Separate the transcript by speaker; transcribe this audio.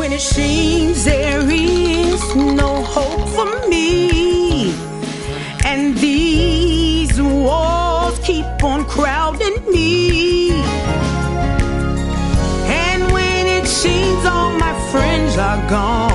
Speaker 1: when it seems there is no hope for me, and these walls keep on crowding me, and when it seems all my friends are gone,